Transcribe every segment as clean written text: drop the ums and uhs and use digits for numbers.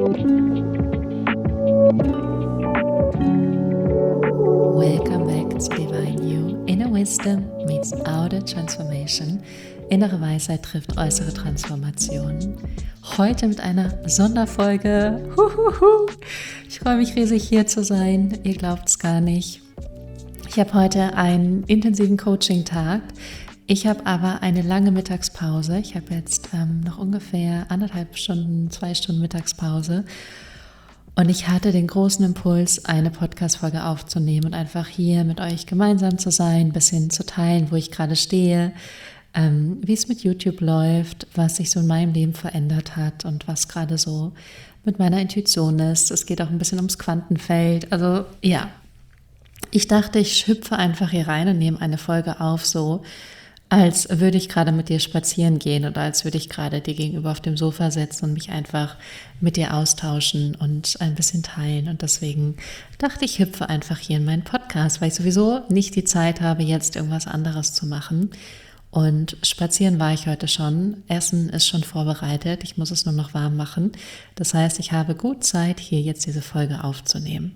Welcome back to Divine You. Inner Wisdom meets Outer Transformation. Innere Weisheit trifft äußere Transformation. Heute mit einer Sonderfolge. Ich freue mich riesig, hier zu sein. Ihr glaubt es gar nicht. Ich habe heute einen intensiven Coaching-Tag. Ich habe aber eine lange Mittagspause. Ich habe jetzt noch ungefähr 1,5 Stunden, 2 Stunden Mittagspause. Und ich hatte den großen Impuls, eine Podcast-Folge aufzunehmen und einfach hier mit euch gemeinsam zu sein, ein bisschen zu teilen, wo ich gerade stehe, wie es mit YouTube läuft, was sich so in meinem Leben verändert hat und was gerade so mit meiner Intuition ist. Es geht auch ein bisschen ums Quantenfeld. Also ja, ich dachte, ich hüpfe einfach hier rein und nehme eine Folge auf, so als würde ich gerade mit dir spazieren gehen oder als würde ich gerade dir gegenüber auf dem Sofa sitzen und mich einfach mit dir austauschen und ein bisschen teilen. Und deswegen dachte ich, hüpfe einfach hier in meinen Podcast, weil ich sowieso nicht die Zeit habe, jetzt irgendwas anderes zu machen. Und spazieren war ich heute schon. Essen ist schon vorbereitet. Ich muss es nur noch warm machen. Das heißt, ich habe gut Zeit, hier jetzt diese Folge aufzunehmen.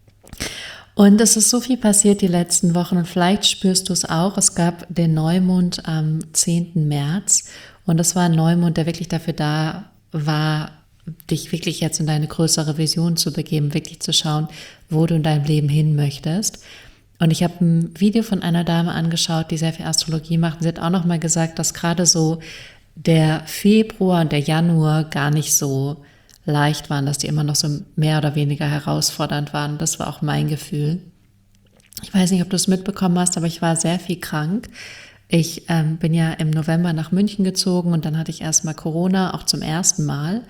Und es ist so viel passiert die letzten Wochen und vielleicht spürst du es auch. Es gab den Neumond am 10. März und das war ein Neumond, der wirklich dafür da war, dich wirklich jetzt in deine größere Vision zu begeben, wirklich zu schauen, wo du in deinem Leben hin möchtest. Und ich habe ein Video von einer Dame angeschaut, die sehr viel Astrologie macht. Und sie hat auch nochmal gesagt, dass gerade so der Februar und der Januar gar nicht so leicht waren, dass die immer noch so mehr oder weniger herausfordernd waren. Das war auch mein Gefühl. Ich weiß nicht, ob du es mitbekommen hast, aber ich war sehr viel krank. Ich bin ja im November nach München gezogen und dann hatte ich erstmal Corona, auch zum ersten Mal.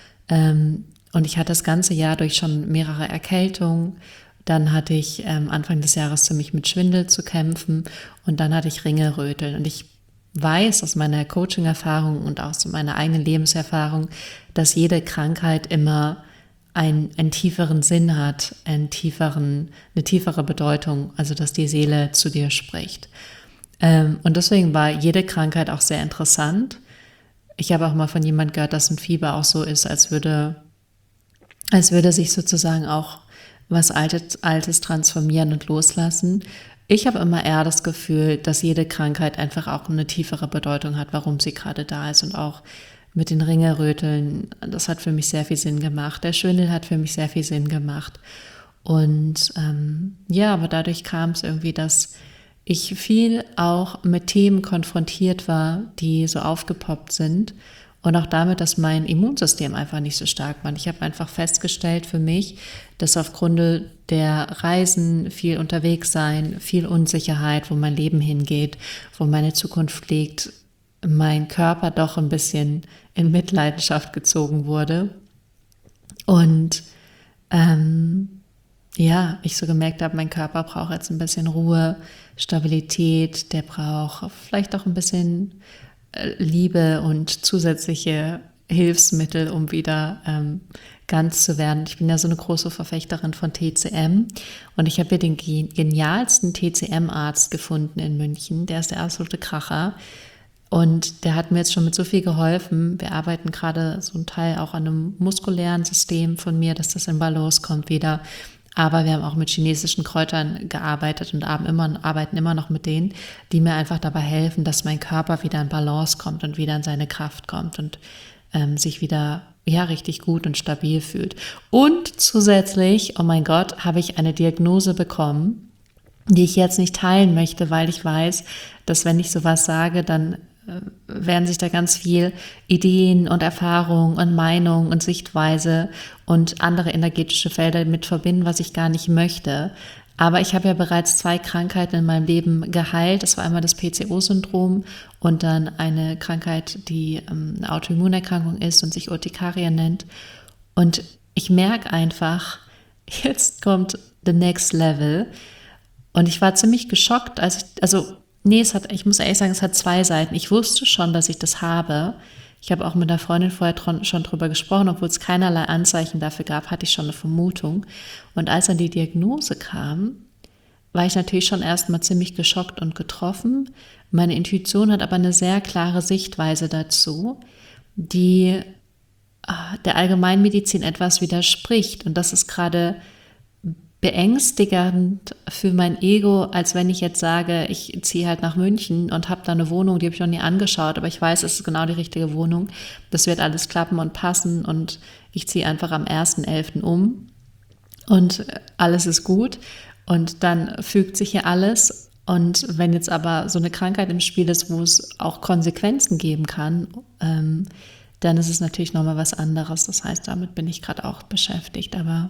Und ich hatte das ganze Jahr durch schon mehrere Erkältungen. Dann hatte ich Anfang des Jahres ziemlich mit Schwindel zu kämpfen und dann hatte ich Ringelröteln. Und ich weiß aus meiner Coaching-Erfahrung und auch aus meiner eigenen Lebenserfahrung, dass jede Krankheit immer einen tieferen Sinn hat, eine tiefere Bedeutung, also dass die Seele zu dir spricht. Und deswegen war jede Krankheit auch sehr interessant. Ich habe auch mal von jemandem gehört, dass ein Fieber auch so ist, als würde sich sozusagen auch was Altes transformieren und loslassen. Ich habe immer eher das Gefühl, dass jede Krankheit einfach auch eine tiefere Bedeutung hat, warum sie gerade da ist. Und auch mit den Ringelröteln, das hat für mich sehr viel Sinn gemacht. Der Schwindel hat für mich sehr viel Sinn gemacht. Und aber dadurch kam es irgendwie, dass ich viel auch mit Themen konfrontiert war, die so aufgepoppt sind. Und auch damit, dass mein Immunsystem einfach nicht so stark war. Ich habe einfach festgestellt für mich, dass aufgrund der Reisen, viel unterwegs sein, viel Unsicherheit, wo mein Leben hingeht, wo meine Zukunft liegt, mein Körper doch ein bisschen in Mitleidenschaft gezogen wurde. Und ich so gemerkt habe, mein Körper braucht jetzt ein bisschen Ruhe, Stabilität, der braucht vielleicht auch ein bisschen Liebe und zusätzliche Hilfsmittel, um wieder ganz zu werden. Ich bin ja so eine große Verfechterin von TCM und ich habe hier den genialsten TCM-Arzt gefunden in München. Der ist der absolute Kracher und der hat mir jetzt schon mit so viel geholfen. Wir arbeiten gerade so ein Teil auch an einem muskulären System von mir, dass das in Balance kommt wieder. Aber wir haben auch mit chinesischen Kräutern gearbeitet und arbeiten immer noch mit denen, die mir einfach dabei helfen, dass mein Körper wieder in Balance kommt und wieder in seine Kraft kommt und sich wieder richtig gut und stabil fühlt. Und zusätzlich, oh mein Gott, habe ich eine Diagnose bekommen, die ich jetzt nicht teilen möchte, weil ich weiß, dass wenn ich sowas sage, dann werden sich da ganz viel Ideen und Erfahrungen und Meinungen und Sichtweise und andere energetische Felder mit verbinden, was ich gar nicht möchte. Aber ich habe ja bereits 2 Krankheiten in meinem Leben geheilt. Das war einmal das PCO-Syndrom und dann eine Krankheit, die eine Autoimmunerkrankung ist und sich Urtikaria nennt. Und ich merke einfach, jetzt kommt the next level. Und ich war ziemlich geschockt, ich muss ehrlich sagen, es hat 2 Seiten. Ich wusste schon, dass ich das habe. Ich habe auch mit einer Freundin vorher schon drüber gesprochen, obwohl es keinerlei Anzeichen dafür gab, hatte ich schon eine Vermutung. Und als dann die Diagnose kam, war ich natürlich schon erstmal ziemlich geschockt und getroffen. Meine Intuition hat aber eine sehr klare Sichtweise dazu, die der Allgemeinmedizin etwas widerspricht. Und das ist gerade beängstigend für mein Ego, als wenn ich jetzt sage, ich ziehe halt nach München und habe da eine Wohnung, die habe ich noch nie angeschaut, aber ich weiß, es ist genau die richtige Wohnung. Das wird alles klappen und passen und ich ziehe einfach am 1.11. um und alles ist gut und dann fügt sich hier alles. Und wenn jetzt aber so eine Krankheit im Spiel ist, wo es auch Konsequenzen geben kann, dann ist es natürlich nochmal was anderes. Das heißt, damit bin ich gerade auch beschäftigt, aber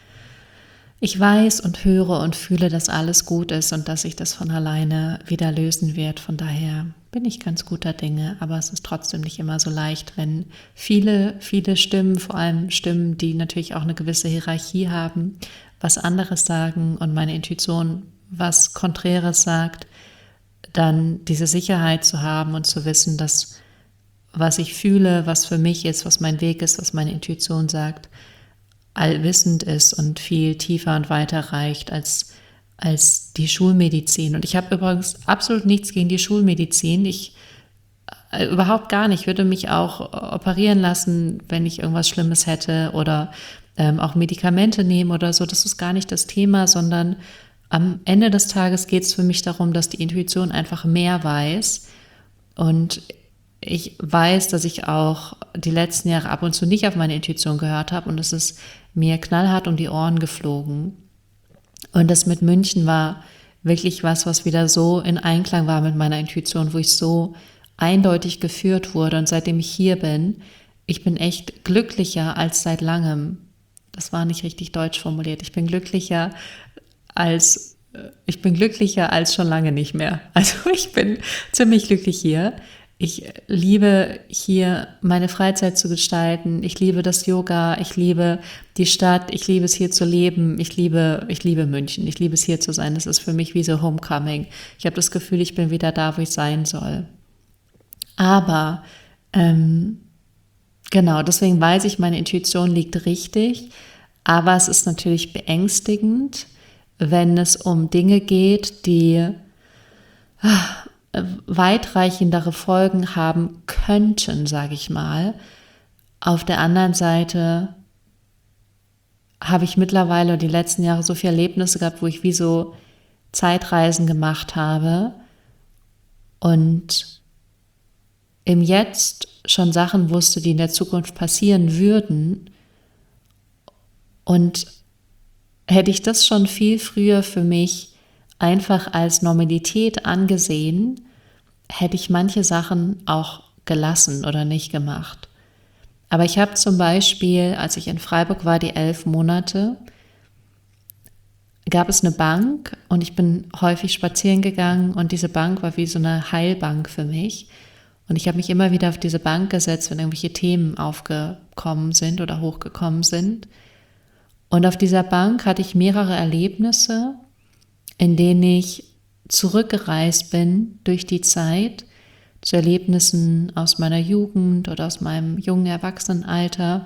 ich weiß und höre und fühle, dass alles gut ist und dass sich das von alleine wieder lösen wird. Von daher bin ich ganz guter Dinge, aber es ist trotzdem nicht immer so leicht, wenn viele Stimmen, vor allem Stimmen, die natürlich auch eine gewisse Hierarchie haben, was anderes sagen und meine Intuition was Konträres sagt, dann diese Sicherheit zu haben und zu wissen, dass was ich fühle, was für mich ist, was mein Weg ist, was meine Intuition sagt, allwissend ist und viel tiefer und weiter reicht als die Schulmedizin. Und ich habe übrigens absolut nichts gegen die Schulmedizin. Überhaupt gar nicht. Ich würde mich auch operieren lassen, wenn ich irgendwas Schlimmes hätte oder auch Medikamente nehmen oder so. Das ist gar nicht das Thema, sondern am Ende des Tages geht es für mich darum, dass die Intuition einfach mehr weiß. Und ich weiß, dass ich auch die letzten Jahre ab und zu nicht auf meine Intuition gehört habe und es ist mir knallhart um die Ohren geflogen. Und das mit München war wirklich was wieder so in Einklang war mit meiner Intuition, wo ich so eindeutig geführt wurde. Und seitdem ich hier bin, ich bin echt glücklicher als seit langem. Das war nicht richtig deutsch formuliert. Ich bin glücklicher als schon lange nicht mehr. Also ich bin ziemlich glücklich hier. Ich liebe hier meine Freizeit zu gestalten. Ich liebe das Yoga. Ich liebe die Stadt. Ich liebe es hier zu leben. Ich liebe München. Ich liebe es hier zu sein. Das ist für mich wie so Homecoming. Ich habe das Gefühl, ich bin wieder da, wo ich sein soll. Aber genau, deswegen weiß ich, meine Intuition liegt richtig. Aber es ist natürlich beängstigend, wenn es um Dinge geht, die weitreichendere Folgen haben könnten, sage ich mal. Auf der anderen Seite habe ich mittlerweile die letzten Jahre so viele Erlebnisse gehabt, wo ich wie so Zeitreisen gemacht habe und im Jetzt schon Sachen wusste, die in der Zukunft passieren würden. Und hätte ich das schon viel früher für mich einfach als Normalität angesehen, hätte ich manche Sachen auch gelassen oder nicht gemacht. Aber ich habe zum Beispiel, als ich in Freiburg war, die 11 Monate, gab es eine Bank und ich bin häufig spazieren gegangen und diese Bank war wie so eine Heilbank für mich. Und ich habe mich immer wieder auf diese Bank gesetzt, wenn irgendwelche Themen aufgekommen sind oder hochgekommen sind. Und auf dieser Bank hatte ich mehrere Erlebnisse, in denen ich zurückgereist bin durch die Zeit zu Erlebnissen aus meiner Jugend oder aus meinem jungen Erwachsenenalter.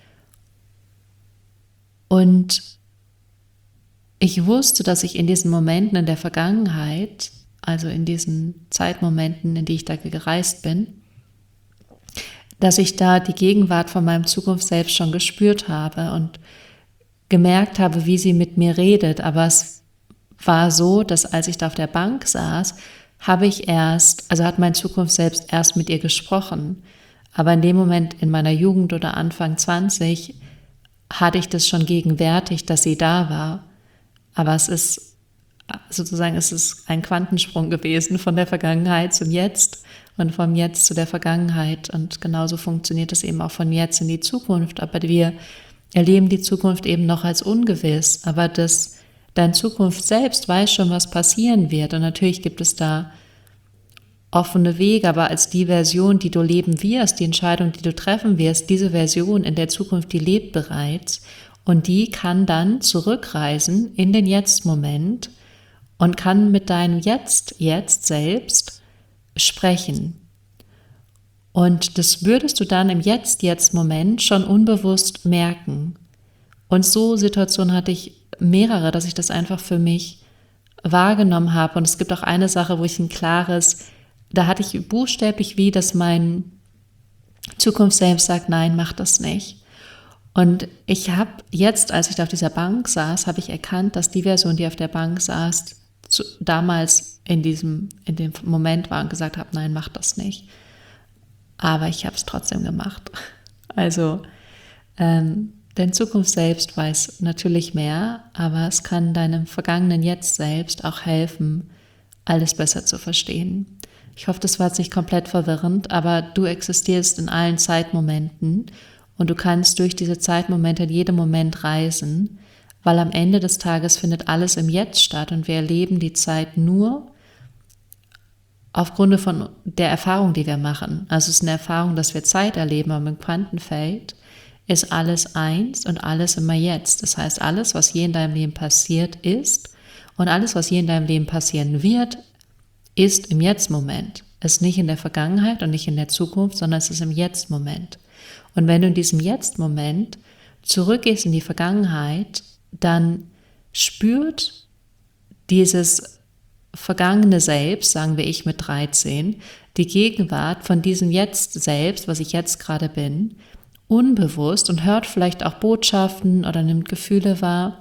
Und ich wusste, dass ich in diesen Momenten in der Vergangenheit, also in diesen Zeitmomenten, in die ich da gereist bin, dass ich da die Gegenwart von meinem Zukunft selbst schon gespürt habe und gemerkt habe, wie sie mit mir redet. Aber es war so, dass als ich da auf der Bank saß, hat mein Zukunft selbst erst mit ihr gesprochen. Aber in dem Moment in meiner Jugend oder Anfang 20 hatte ich das schon gegenwärtig, dass sie da war. Aber es ist ein Quantensprung gewesen von der Vergangenheit zum Jetzt und vom Jetzt zu der Vergangenheit. Und genauso funktioniert es eben auch von jetzt in die Zukunft. Aber wir erleben die Zukunft eben noch als ungewiss. Aber deine Zukunft selbst weiß schon, was passieren wird. Und natürlich gibt es da offene Wege, aber als die Version, die du leben wirst, die Entscheidung, die du treffen wirst, diese Version in der Zukunft, die lebt bereits und die kann dann zurückreisen in den Jetzt-Moment und kann mit deinem Jetzt selbst sprechen. Und das würdest du dann im Jetzt-Moment schon unbewusst merken. Und so Situationen hatte ich mehrere, dass ich das einfach für mich wahrgenommen habe. Und es gibt auch eine Sache, wo ich da hatte ich buchstäblich dass mein Zukunft selbst sagt, nein, mach das nicht. Und ich habe jetzt, als ich da auf dieser Bank saß, habe ich erkannt, dass die Version, die auf der Bank saß, damals in dem Moment war und gesagt habe, nein, mach das nicht. Aber ich habe es trotzdem gemacht. Also, dein Zukunft selbst weiß natürlich mehr, aber es kann deinem vergangenen Jetzt selbst auch helfen, alles besser zu verstehen. Ich hoffe, das war jetzt nicht komplett verwirrend, aber du existierst in allen Zeitmomenten und du kannst durch diese Zeitmomente in jedem Moment reisen, weil am Ende des Tages findet alles im Jetzt statt und wir erleben die Zeit nur aufgrund von der Erfahrung, die wir machen. Also es ist eine Erfahrung, dass wir Zeit erleben, aber im Quantenfeld ist alles eins und alles immer jetzt. Das heißt, alles, was je in deinem Leben passiert ist und alles, was je in deinem Leben passieren wird, ist im Jetzt-Moment. Es ist nicht in der Vergangenheit und nicht in der Zukunft, sondern es ist im Jetzt-Moment. Und wenn du in diesem Jetzt-Moment zurückgehst in die Vergangenheit, dann spürt dieses vergangene Selbst, sagen wir ich mit 13, die Gegenwart von diesem Jetzt-Selbst, was ich jetzt gerade bin, unbewusst und hört vielleicht auch Botschaften oder nimmt Gefühle wahr,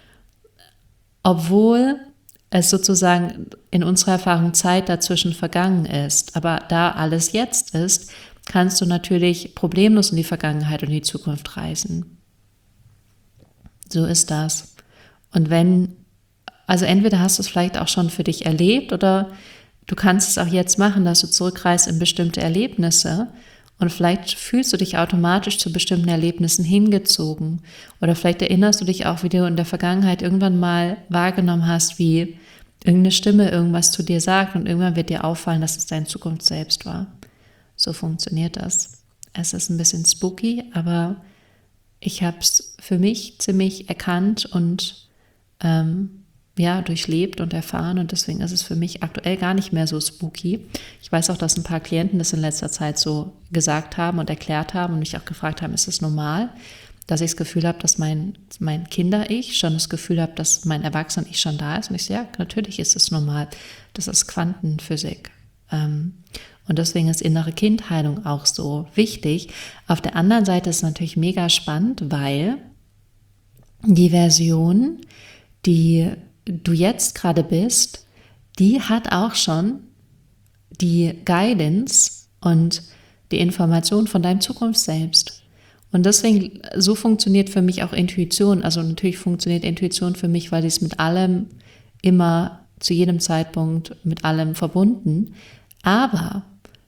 obwohl es sozusagen in unserer Erfahrung Zeit dazwischen vergangen ist. Aber da alles jetzt ist, kannst du natürlich problemlos in die Vergangenheit und die Zukunft reisen. So ist das. Und also entweder hast du es vielleicht auch schon für dich erlebt oder du kannst es auch jetzt machen, dass du zurückreist in bestimmte Erlebnisse und vielleicht fühlst du dich automatisch zu bestimmten Erlebnissen hingezogen oder vielleicht erinnerst du dich auch, wie du in der Vergangenheit irgendwann mal wahrgenommen hast, wie irgendeine Stimme irgendwas zu dir sagt und irgendwann wird dir auffallen, dass es deine Zukunft selbst war. So funktioniert das. Es ist ein bisschen spooky, aber ich habe es für mich ziemlich erkannt und durchlebt und erfahren und deswegen ist es für mich aktuell gar nicht mehr so spooky. Ich weiß auch, dass ein paar Klienten das in letzter Zeit so gesagt haben und erklärt haben und mich auch gefragt haben, ist es normal, dass ich das Gefühl habe, dass mein Kinder-Ich schon das Gefühl habe, dass mein Erwachsenen-Ich schon da ist und ich sage, ja, natürlich ist es normal. Das ist Quantenphysik. Und deswegen ist innere Kindheilung auch so wichtig. Auf der anderen Seite ist es natürlich mega spannend, weil die Version, die du jetzt gerade bist, die hat auch schon die Guidance und die Information von deinem Zukunft selbst. Und deswegen, so funktioniert für mich auch Intuition. Also natürlich funktioniert Intuition für mich, weil sie ist mit allem immer, zu jedem Zeitpunkt mit allem verbunden. Aber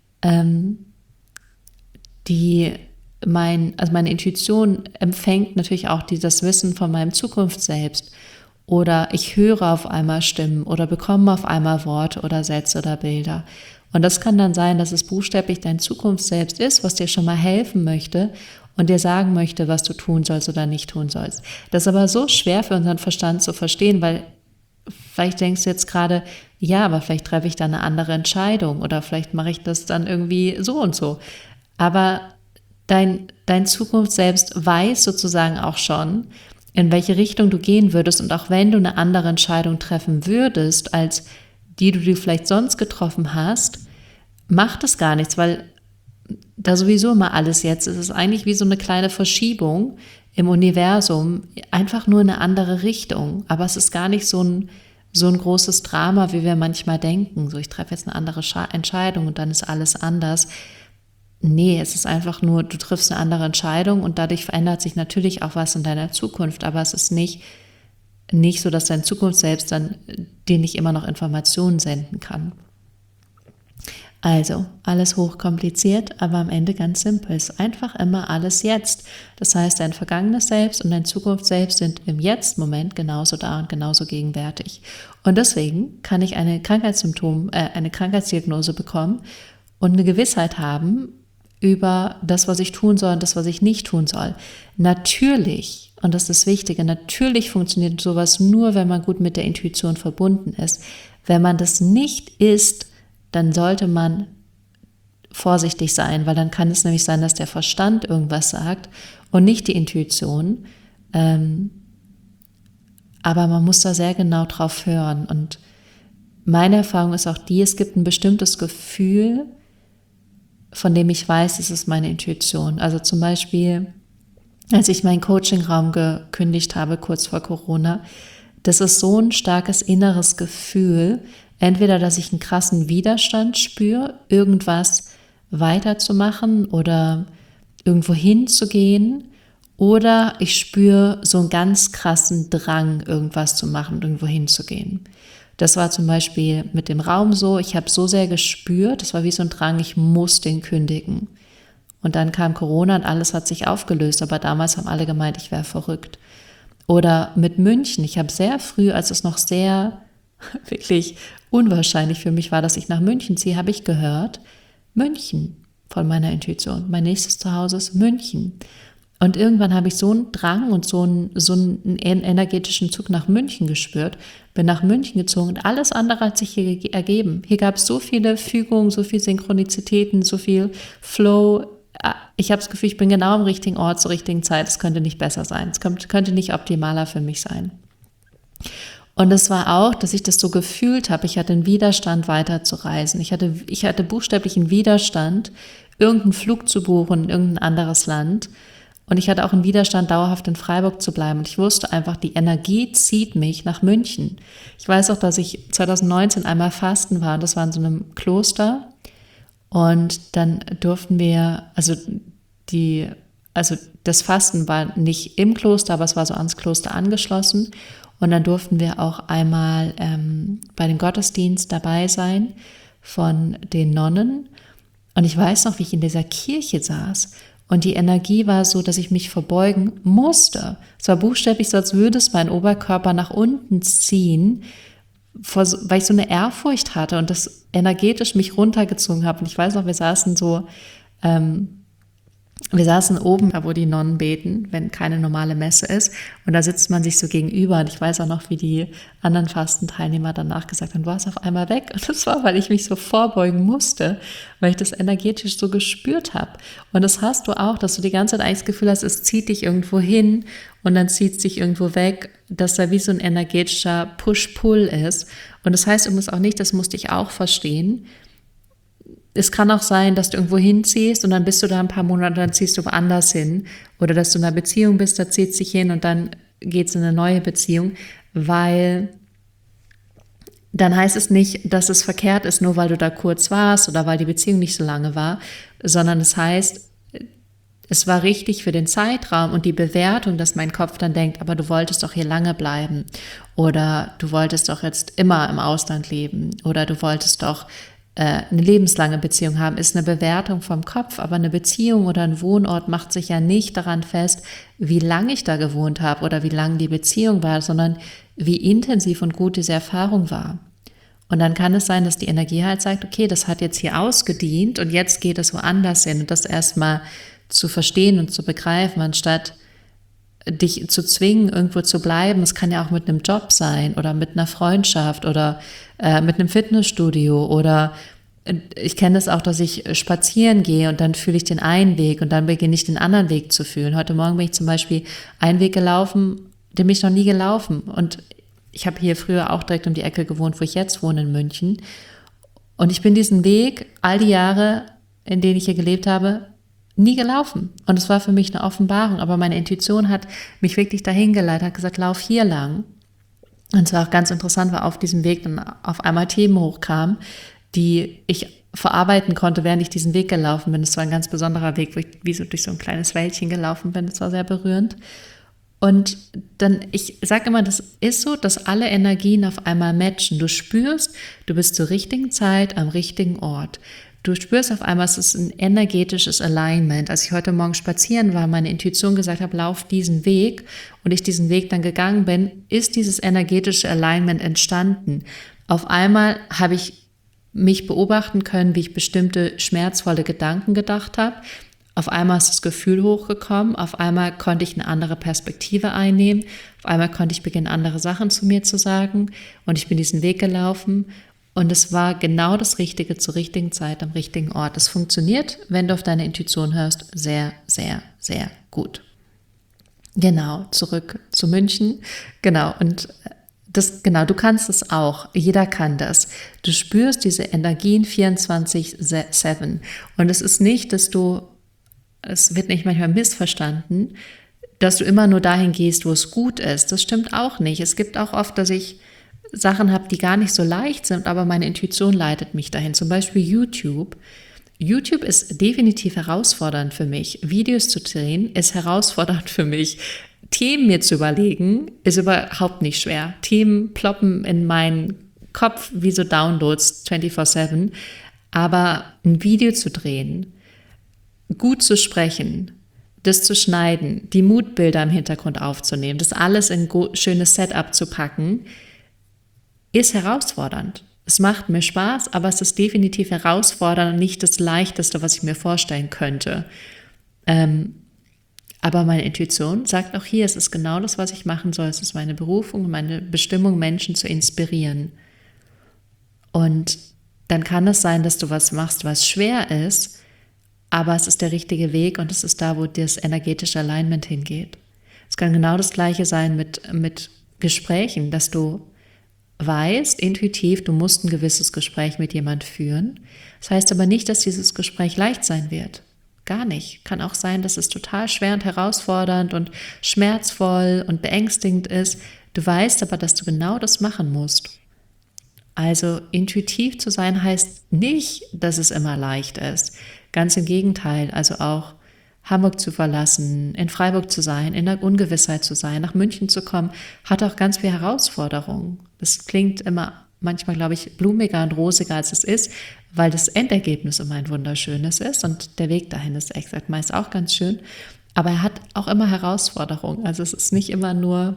meine Intuition empfängt natürlich auch das Wissen von meinem Zukunft selbst. Oder ich höre auf einmal Stimmen oder bekomme auf einmal Worte oder Sätze oder Bilder. Und das kann dann sein, dass es buchstäblich dein Zukunft selbst ist, was dir schon mal helfen möchte und dir sagen möchte, was du tun sollst oder nicht tun sollst. Das ist aber so schwer für unseren Verstand zu verstehen, weil vielleicht denkst du jetzt gerade, ja, aber vielleicht treffe ich dann eine andere Entscheidung oder vielleicht mache ich das dann irgendwie so und so. Aber dein Zukunft selbst weiß sozusagen auch schon, in welche Richtung du gehen würdest und auch wenn du eine andere Entscheidung treffen würdest, als die du vielleicht sonst getroffen hast, macht es gar nichts, weil da sowieso immer alles jetzt ist. Es ist eigentlich wie so eine kleine Verschiebung im Universum, einfach nur in eine andere Richtung. Aber es ist gar nicht so ein großes Drama, wie wir manchmal denken. So, ich treffe jetzt eine andere Entscheidung und dann ist alles anders. Nee, es ist einfach nur, du triffst eine andere Entscheidung und dadurch verändert sich natürlich auch was in deiner Zukunft, aber es ist nicht so, dass deine Zukunft selbst dann dir nicht immer noch Informationen senden kann. Also, alles hochkompliziert, aber am Ende ganz simpel. Es ist einfach immer alles jetzt. Das heißt, dein vergangenes Selbst und dein Zukunft selbst sind im Jetzt-Moment genauso da und genauso gegenwärtig. Und deswegen kann ich eine Krankheitsdiagnose bekommen und eine Gewissheit haben über das, was ich tun soll und das, was ich nicht tun soll. Natürlich, und das ist das Wichtige, natürlich funktioniert sowas nur, wenn man gut mit der Intuition verbunden ist. Wenn man das nicht ist, dann sollte man vorsichtig sein, weil dann kann es nämlich sein, dass der Verstand irgendwas sagt und nicht die Intuition. Aber man muss da sehr genau drauf hören. Und meine Erfahrung ist auch die, es gibt ein bestimmtes Gefühl von dem ich weiß, es ist meine Intuition. Also zum Beispiel, als ich meinen Coaching-Raum gekündigt habe, kurz vor Corona, das ist so ein starkes inneres Gefühl, entweder, dass ich einen krassen Widerstand spüre, irgendwas weiterzumachen oder irgendwo hinzugehen, oder ich spüre so einen ganz krassen Drang, irgendwas zu machen, irgendwo hinzugehen. Das war zum Beispiel mit dem Raum so, ich habe so sehr gespürt, das war wie so ein Drang, ich muss den kündigen. Und dann kam Corona und alles hat sich aufgelöst, aber damals haben alle gemeint, ich wäre verrückt. Oder mit München, ich habe sehr früh, als es noch sehr wirklich unwahrscheinlich für mich war, dass ich nach München ziehe, habe ich gehört, München von meiner Intuition. Mein nächstes Zuhause ist München. Und irgendwann habe ich so einen Drang und so einen energetischen Zug nach München gespürt, bin nach München gezogen und alles andere hat sich hier ergeben. Hier gab es so viele Fügungen, so viele Synchronizitäten, so viel Flow. Ich habe das Gefühl, ich bin genau am richtigen Ort zur richtigen Zeit. Es könnte nicht besser sein. Es könnte nicht optimaler für mich sein. Und es war auch, dass ich das so gefühlt habe. Ich hatte einen Widerstand, weiterzureisen. Ich hatte buchstäblich einen Widerstand, irgendeinen Flug zu buchen in irgendein anderes Land. Und ich hatte auch einen Widerstand, dauerhaft in Freiburg zu bleiben. Und ich wusste einfach, die Energie zieht mich nach München. Ich weiß auch, dass ich 2019 einmal fasten war. Und das war in so einem Kloster. Und dann durften wir, also das Fasten war nicht im Kloster, aber es war so ans Kloster angeschlossen. Und dann durften wir auch einmal bei dem Gottesdienst dabei sein von den Nonnen. Und ich weiß noch, wie ich in dieser Kirche saß. Und die Energie war so, dass ich mich verbeugen musste. Es war buchstäblich so, als würde es mein Oberkörper nach unten ziehen, weil ich so eine Ehrfurcht hatte und das energetisch mich runtergezogen habe. Und ich weiß noch, wir saßen oben, wo die Nonnen beten, wenn keine normale Messe ist. Und da sitzt man sich so gegenüber. Und ich weiß auch noch, wie die anderen Fastenteilnehmer danach gesagt haben, du warst auf einmal weg. Und das war, weil ich mich so vorbeugen musste, weil ich das energetisch so gespürt habe. Und das hast du auch, dass du die ganze Zeit eigentlich das Gefühl hast, es zieht dich irgendwo hin und dann zieht es dich irgendwo weg, dass da wie so ein energetischer Push-Pull ist. Und das heißt übrigens auch nicht, das musste ich auch verstehen. Es kann auch sein, dass du irgendwo hinziehst und dann bist du da ein paar Monate und dann ziehst du woanders hin. Oder dass du in einer Beziehung bist, da zieht es dich hin und dann geht es in eine neue Beziehung. Weil dann heißt es nicht, dass es verkehrt ist, nur weil du da kurz warst oder weil die Beziehung nicht so lange war, sondern es heißt, es war richtig für den Zeitraum und die Bewertung, dass mein Kopf dann denkt, aber du wolltest doch hier lange bleiben oder du wolltest doch jetzt immer im Ausland leben oder du wolltest doch eine lebenslange Beziehung haben, ist eine Bewertung vom Kopf, aber eine Beziehung oder ein Wohnort macht sich ja nicht daran fest, wie lange ich da gewohnt habe oder wie lang die Beziehung war, sondern wie intensiv und gut diese Erfahrung war. Und dann kann es sein, dass die Energie halt sagt, okay, das hat jetzt hier ausgedient und jetzt geht es woanders hin und das erstmal zu verstehen und zu begreifen, anstatt dich zu zwingen, irgendwo zu bleiben. Es kann ja auch mit einem Job sein oder mit einer Freundschaft oder mit einem Fitnessstudio oder ich kenne das auch, dass ich spazieren gehe und dann fühle ich den einen Weg und dann beginne ich den anderen Weg zu fühlen. Heute Morgen bin ich zum Beispiel einen Weg gelaufen, den bin ich noch nie gelaufen und ich habe hier früher auch direkt um die Ecke gewohnt, wo ich jetzt wohne in München und ich bin diesen Weg all die Jahre, in denen ich hier gelebt habe, nie gelaufen. Und es war für mich eine Offenbarung, aber meine Intuition hat mich wirklich dahin geleitet, hat gesagt, lauf hier lang. Und es war auch ganz interessant, weil auf diesem Weg dann auf einmal Themen hochkamen, die ich verarbeiten konnte, während ich diesen Weg gelaufen bin. Es war ein ganz besonderer Weg, wo ich wie so durch so ein kleines Wäldchen gelaufen bin. Das war sehr berührend. Und dann, ich sage immer, das ist so, dass alle Energien auf einmal matchen. Du spürst, du bist zur richtigen Zeit am richtigen Ort. Du spürst auf einmal, es ist ein energetisches Alignment. Als ich heute Morgen spazieren war, meine Intuition gesagt habe, lauf diesen Weg und ich diesen Weg dann gegangen bin, ist dieses energetische Alignment entstanden. Auf einmal habe ich mich beobachten können, wie ich bestimmte schmerzvolle Gedanken gedacht habe. Auf einmal ist das Gefühl hochgekommen, auf einmal konnte ich eine andere Perspektive einnehmen, auf einmal konnte ich beginnen, andere Sachen zu mir zu sagen und ich bin diesen Weg gelaufen. Und es war genau das Richtige zur richtigen Zeit am richtigen Ort. Es funktioniert, wenn du auf deine Intuition hörst, sehr, sehr, sehr gut. Genau, zurück zu München. Genau, und Genau, du kannst es auch. Jeder kann das. Du spürst diese Energien 24/7. Und es ist nicht, es wird nicht manchmal missverstanden, dass du immer nur dahin gehst, wo es gut ist. Das stimmt auch nicht. Es gibt auch oft, dass ich Sachen habe, die gar nicht so leicht sind, aber meine Intuition leitet mich dahin. Zum Beispiel YouTube. YouTube ist definitiv herausfordernd für mich. Videos zu drehen ist herausfordernd für mich. Themen mir zu überlegen ist überhaupt nicht schwer. Themen ploppen in meinen Kopf wie so Downloads 24/7. Aber ein Video zu drehen, gut zu sprechen, das zu schneiden, die Moodbilder im Hintergrund aufzunehmen, das alles in ein schönes Setup zu packen, ist herausfordernd. Es macht mir Spaß, aber es ist definitiv herausfordernd und nicht das Leichteste, was ich mir vorstellen könnte. Aber meine Intuition sagt auch hier, es ist genau das, was ich machen soll. Es ist meine Berufung, meine Bestimmung, Menschen zu inspirieren. Und dann kann es sein, dass du was machst, was schwer ist, aber es ist der richtige Weg und es ist da, wo das energetische Alignment hingeht. Es kann genau das Gleiche sein mit Gesprächen, dass du weißt, intuitiv, du musst ein gewisses Gespräch mit jemand führen. Das heißt aber nicht, dass dieses Gespräch leicht sein wird. Gar nicht. Kann auch sein, dass es total schwer und herausfordernd und schmerzvoll und beängstigend ist. Du weißt aber, dass du genau das machen musst. Also intuitiv zu sein heißt nicht, dass es immer leicht ist. Ganz im Gegenteil, also auch Hamburg zu verlassen, in Freiburg zu sein, in der Ungewissheit zu sein, nach München zu kommen, hat auch ganz viel Herausforderungen. Das klingt immer manchmal, glaube ich, blumiger und rosiger, als es ist, weil das Endergebnis immer ein wunderschönes ist und der Weg dahin ist exakt meist auch ganz schön. Aber er hat auch immer Herausforderungen. Also es ist nicht immer nur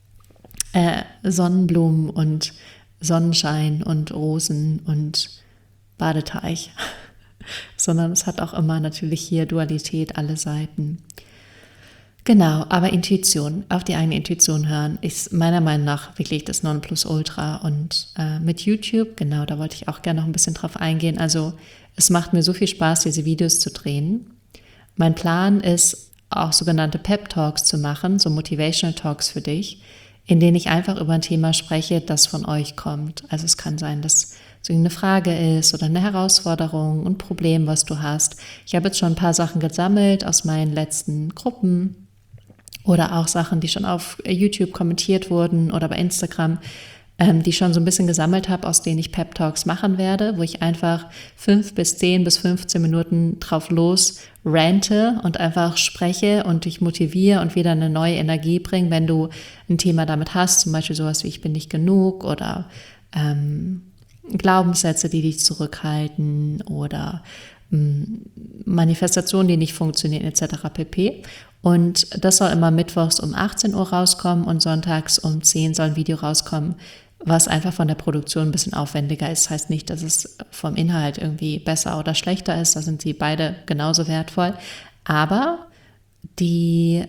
Sonnenblumen und Sonnenschein und Rosen und Badeteich, sondern es hat auch immer natürlich hier Dualität, alle Seiten. Genau, aber Intuition, auf die eigene Intuition hören, ist meiner Meinung nach wirklich das Nonplusultra. Und mit YouTube, genau, da wollte ich auch gerne noch ein bisschen drauf eingehen. Also es macht mir so viel Spaß, diese Videos zu drehen. Mein Plan ist, auch sogenannte Pep-Talks zu machen, so Motivational Talks für dich, in denen ich einfach über ein Thema spreche, das von euch kommt. Also es kann sein, dass so eine Frage ist oder eine Herausforderung, ein Problem, was du hast. Ich habe jetzt schon ein paar Sachen gesammelt aus meinen letzten Gruppen oder auch Sachen, die schon auf YouTube kommentiert wurden oder bei Instagram, die ich schon so ein bisschen gesammelt habe, aus denen ich Pep-Talks machen werde, wo ich einfach 5 bis 10 bis 15 Minuten drauf los rante und einfach spreche und dich motiviere und wieder eine neue Energie bringe, wenn du ein Thema damit hast, zum Beispiel sowas wie ich bin nicht genug oder Glaubenssätze, die dich zurückhalten oder Manifestationen, die nicht funktionieren etc. pp. Und das soll immer mittwochs um 18 Uhr rauskommen und sonntags um 10 soll ein Video rauskommen, was einfach von der Produktion ein bisschen aufwendiger ist. Das heißt nicht, dass es vom Inhalt irgendwie besser oder schlechter ist, da sind sie beide genauso wertvoll. Aber die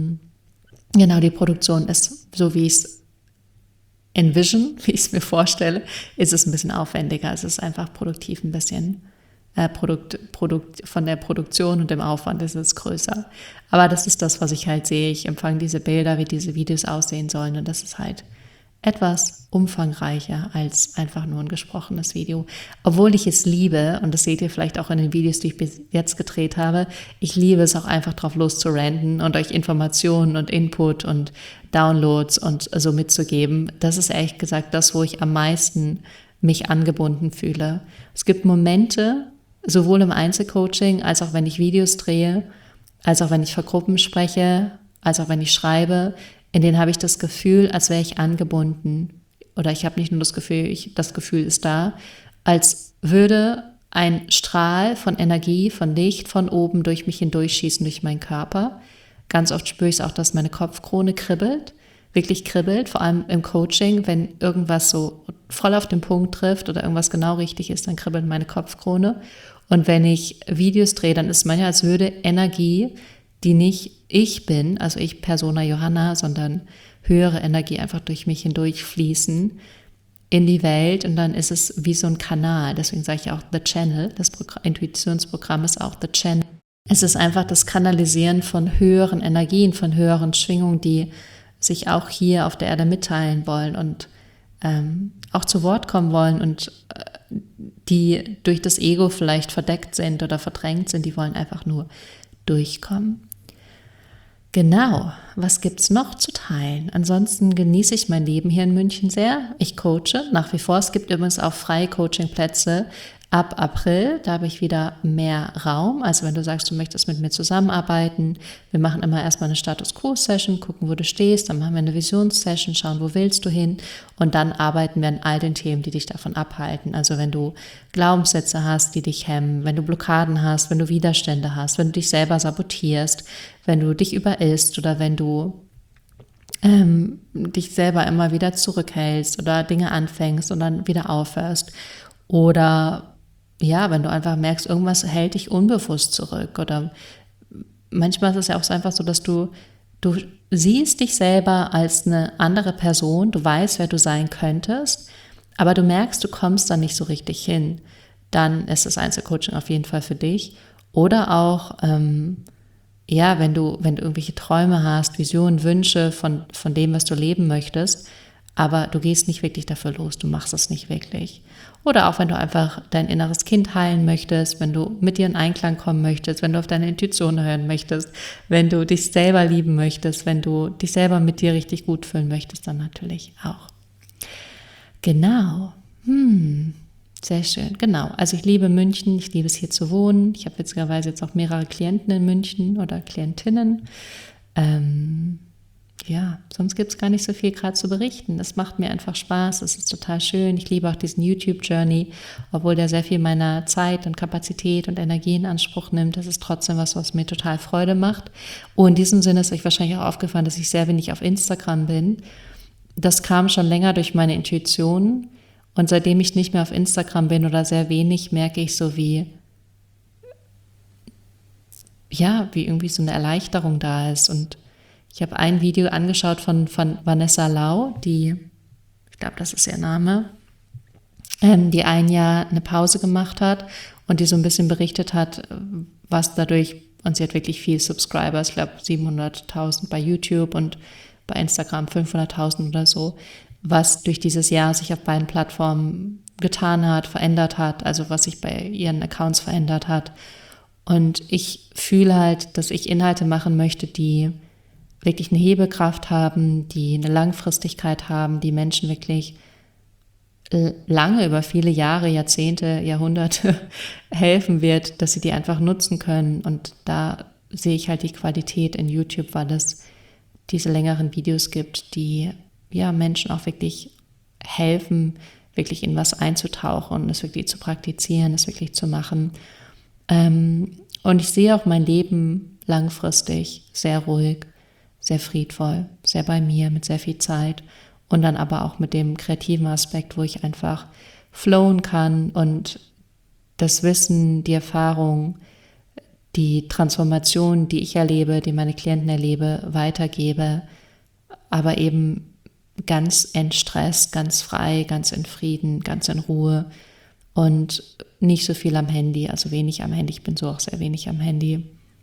Produktion ist, so wie ich es envision, wie ich es mir vorstelle, ist es ein bisschen aufwendiger. Es ist einfach produktiv ein bisschen von der Produktion und dem Aufwand ist es größer. Aber das ist das, was ich halt sehe. Ich empfange diese Bilder, wie diese Videos aussehen sollen und das ist halt etwas umfangreicher als einfach nur ein gesprochenes Video. Obwohl ich es liebe, und das seht ihr vielleicht auch in den Videos, die ich bis jetzt gedreht habe, ich liebe es auch einfach drauf loszuranten und euch Informationen und Input und Downloads und so mitzugeben. Das ist ehrlich gesagt das, wo ich am meisten mich angebunden fühle. Es gibt Momente, sowohl im Einzelcoaching, als auch wenn ich Videos drehe, als auch wenn ich vor Gruppen spreche, als auch wenn ich schreibe, in denen habe ich das Gefühl, als wäre ich angebunden. Oder ich habe nicht nur das Gefühl, das Gefühl ist da, als würde ein Strahl von Energie, von Licht von oben durch mich hindurchschießen, durch meinen Körper. Ganz oft spüre ich auch, dass meine Kopfkrone kribbelt, wirklich kribbelt, vor allem im Coaching, wenn irgendwas so voll auf den Punkt trifft oder irgendwas genau richtig ist, dann kribbelt meine Kopfkrone. Und wenn ich Videos drehe, dann ist manchmal, als würde Energie, die nicht ich bin, also ich Persona Johanna, sondern höhere Energie einfach durch mich hindurch fließen in die Welt und dann ist es wie so ein Kanal. Deswegen sage ich auch The Channel, das Intuitionsprogramm ist auch The Channel. Es ist einfach das Kanalisieren von höheren Energien, von höheren Schwingungen, die sich auch hier auf der Erde mitteilen wollen und auch zu Wort kommen wollen und die durch das Ego vielleicht verdeckt sind oder verdrängt sind, die wollen einfach nur durchkommen. Genau, was gibt's noch zu teilen? Ansonsten genieße ich mein Leben hier in München sehr. Ich coache nach wie vor. Es gibt übrigens auch freie Coachingplätze ab April. Da habe ich wieder mehr Raum. Also wenn du sagst, du möchtest mit mir zusammenarbeiten, wir machen immer erstmal eine Status-Quo-Session, gucken, wo du stehst, dann machen wir eine Visions-Session, schauen, wo willst du hin und dann arbeiten wir an all den Themen, die dich davon abhalten. Also wenn du Glaubenssätze hast, die dich hemmen, wenn du Blockaden hast, wenn du Widerstände hast, wenn du dich selber sabotierst, wenn du dich überisst oder wenn du dich selber immer wieder zurückhältst oder Dinge anfängst und dann wieder aufhörst. Oder ja, wenn du einfach merkst, irgendwas hält dich unbewusst zurück. Oder manchmal ist es ja auch einfach so, dass du siehst dich selber als eine andere Person, du weißt, wer du sein könntest, aber du merkst, du kommst da nicht so richtig hin. Dann ist das Einzelcoaching auf jeden Fall für dich. Oder auch ja, wenn du irgendwelche Träume hast, Visionen, Wünsche von dem, was du leben möchtest, aber du gehst nicht wirklich dafür los, du machst es nicht wirklich. Oder auch wenn du einfach dein inneres Kind heilen möchtest, wenn du mit dir in Einklang kommen möchtest, wenn du auf deine Intuition hören möchtest, wenn du dich selber lieben möchtest, wenn du dich selber mit dir richtig gut fühlen möchtest, dann natürlich auch. Genau. Sehr schön, genau. Also ich liebe München, ich liebe es hier zu wohnen. Ich habe witzigerweise jetzt auch mehrere Klienten in München oder Klientinnen. Ja, sonst gibt es gar nicht so viel gerade zu berichten. Das macht mir einfach Spaß, es ist total schön. Ich liebe auch diesen YouTube-Journey, obwohl der sehr viel meiner Zeit und Kapazität und Energie in Anspruch nimmt. Das ist trotzdem was mir total Freude macht. Und in diesem Sinne ist euch wahrscheinlich auch aufgefallen, dass ich sehr wenig auf Instagram bin. Das kam schon länger durch meine Intuition. Und seitdem ich nicht mehr auf Instagram bin oder sehr wenig, merke ich so wie irgendwie so eine Erleichterung da ist. Und ich habe ein Video angeschaut von Vanessa Lau, ich glaube, das ist ihr Name, die ein Jahr eine Pause gemacht hat und die so ein bisschen berichtet hat, was dadurch, und sie hat wirklich viel Subscribers, ich glaube 700.000 bei YouTube und bei Instagram 500.000 oder so, was durch dieses Jahr sich auf beiden Plattformen getan hat, verändert hat, also was sich bei ihren Accounts verändert hat. Und ich fühle halt, dass ich Inhalte machen möchte, die wirklich eine Hebekraft haben, die eine Langfristigkeit haben, die Menschen wirklich lange, über viele Jahre, Jahrzehnte, Jahrhunderte helfen wird, dass sie die einfach nutzen können. Und da sehe ich halt die Qualität in YouTube, weil es diese längeren Videos gibt, die Menschen auch wirklich helfen, wirklich in was einzutauchen, es wirklich zu praktizieren, es wirklich zu machen. Und ich sehe auch mein Leben langfristig sehr ruhig, sehr friedvoll, sehr bei mir, mit sehr viel Zeit und dann aber auch mit dem kreativen Aspekt, wo ich einfach flowen kann und das Wissen, die Erfahrung, die Transformation, die ich erlebe, die meine Klienten erlebe, weitergebe, aber eben ganz entstresst, ganz frei, ganz in Frieden, ganz in Ruhe und nicht so viel am Handy, also wenig am Handy. Ich bin so auch sehr wenig am Handy.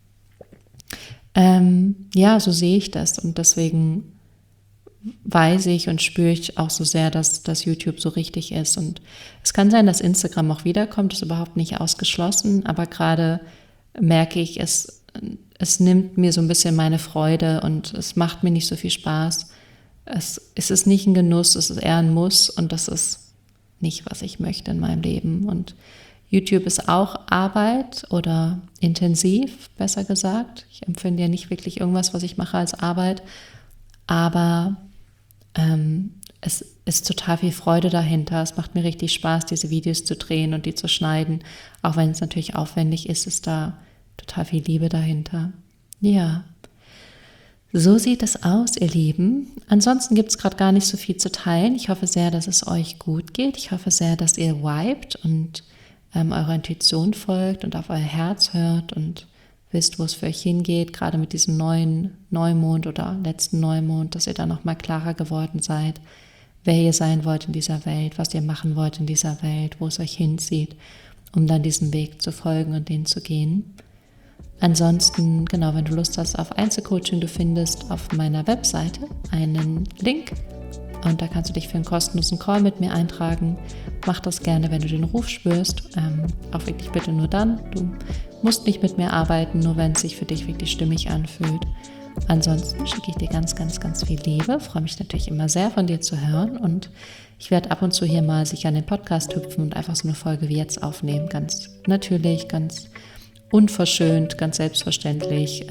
So sehe ich das und deswegen weiß ich und spüre ich auch so sehr, dass YouTube so richtig ist. Und es kann sein, dass Instagram auch wiederkommt, ist überhaupt nicht ausgeschlossen, aber gerade merke ich, es nimmt mir so ein bisschen meine Freude und es macht mir nicht so viel Spaß. Es ist nicht ein Genuss, es ist eher ein Muss und das ist nicht, was ich möchte in meinem Leben. Und YouTube ist auch Arbeit oder intensiv, besser gesagt. Ich empfinde ja nicht wirklich irgendwas, was ich mache, als Arbeit, aber es ist total viel Freude dahinter. Es macht mir richtig Spaß, diese Videos zu drehen und die zu schneiden. Auch wenn es natürlich aufwendig ist, ist da total viel Liebe dahinter. Ja, so sieht es aus, ihr Lieben. Ansonsten gibt es gerade gar nicht so viel zu teilen. Ich hoffe sehr, dass es euch gut geht. Ich hoffe sehr, dass ihr vibet und eurer Intuition folgt und auf euer Herz hört und wisst, wo es für euch hingeht, gerade mit diesem neuen Neumond oder letzten Neumond, dass ihr da nochmal klarer geworden seid, wer ihr sein wollt in dieser Welt, was ihr machen wollt in dieser Welt, wo es euch hinzieht, um dann diesem Weg zu folgen und den zu gehen. Ansonsten, genau, wenn du Lust hast auf Einzelcoaching, du findest auf meiner Webseite einen Link und da kannst du dich für einen kostenlosen Call mit mir eintragen. Mach das gerne, wenn du den Ruf spürst. Auch wirklich bitte nur dann. Du musst nicht mit mir arbeiten, nur wenn es sich für dich wirklich stimmig anfühlt. Ansonsten schicke ich dir ganz, ganz, ganz viel Liebe. Freue mich natürlich immer sehr, von dir zu hören. Und ich werde ab und zu hier mal sicher an den Podcast hüpfen und einfach so eine Folge wie jetzt aufnehmen. Ganz natürlich, ganz unverschönt, ganz selbstverständlich,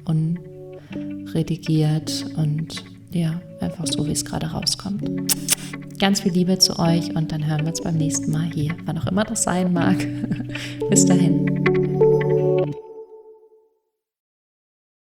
unredigiert und ja, einfach so, wie es gerade rauskommt. Ganz viel Liebe zu euch und dann hören wir uns beim nächsten Mal hier, wann auch immer das sein mag. Bis dahin.